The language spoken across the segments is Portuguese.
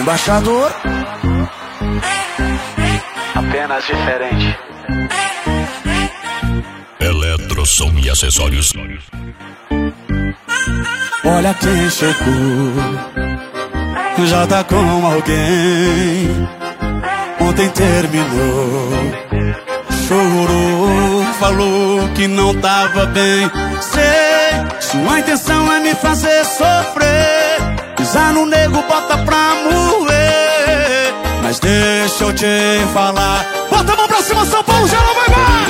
embaixador. Apenas diferente. Eletrosom e acessórios. Olha quem chegou, já tá com alguém. Ontem terminou, chorou, falou que não tava bem. Sei, sua intenção é me fazer sofrer. Pisar no nego, bota pra moer. Mas deixa eu te falar. Bota a mão pra cima, São Paulo, já não vai mais.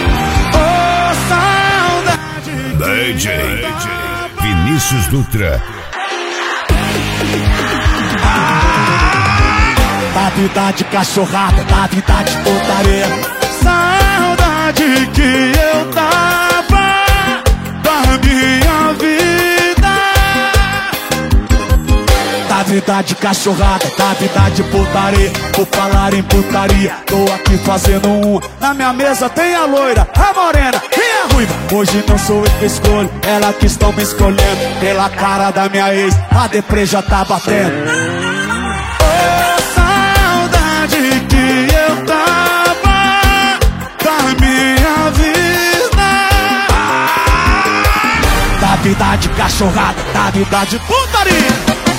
Oh, saudade. DJ Vinícius Dutra. Da vida de cachorrada, da vida de putaria. Saudade que eu tava da minha vida. Da vida de cachorrada, da vida de putaria. Por falar em putaria, tô aqui fazendo um. Na minha mesa tem a loira, a morena e a ruiva. Hoje não sou eu que escolho, ela que estão me escolhendo. Pela cara da minha ex, a deprê já tá batendo. Que eu tava da minha vida. Da vida de cachorrada, da vida de putaria.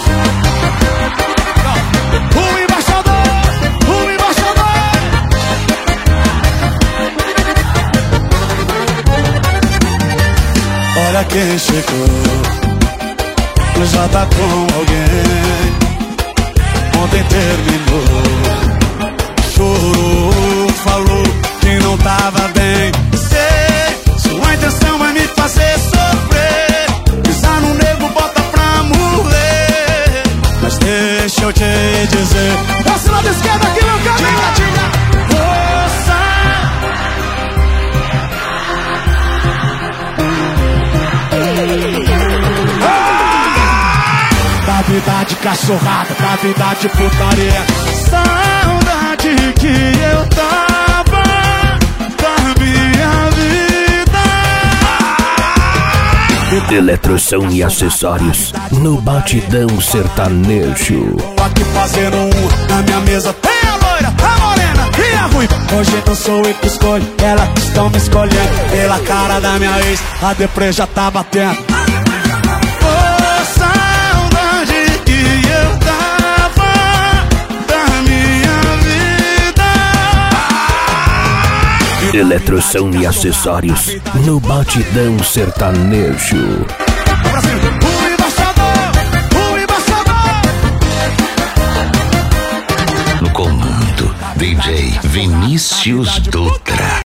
O embaixador, o embaixador. Olha quem chegou, já tá com alguém. Ontem terminou, chorou, falou que não tava bem. Sei, sua intenção é me fazer sofrer. Pisar no nego, bota pra morrer. Mas deixa eu te dizer, passe lado esquerdo aqui, meu caminho. Da vida de cachorrada, da vida de putaria. Saudade que eu tava da minha vida. Eletrosom e acessórios no Batidão Sertanejo. Tô aqui fazendo um, na minha mesa tem a loira, a morena e a ruiva. Hoje não sou eu que escolho, elas estão me escolhendo. Pela cara da minha ex, a deprê já tá batendo. Eletrosom e acessórios no Batidão Sertanejo. O embaixador, o embaixador. No comando, DJ Vinícius Dutra.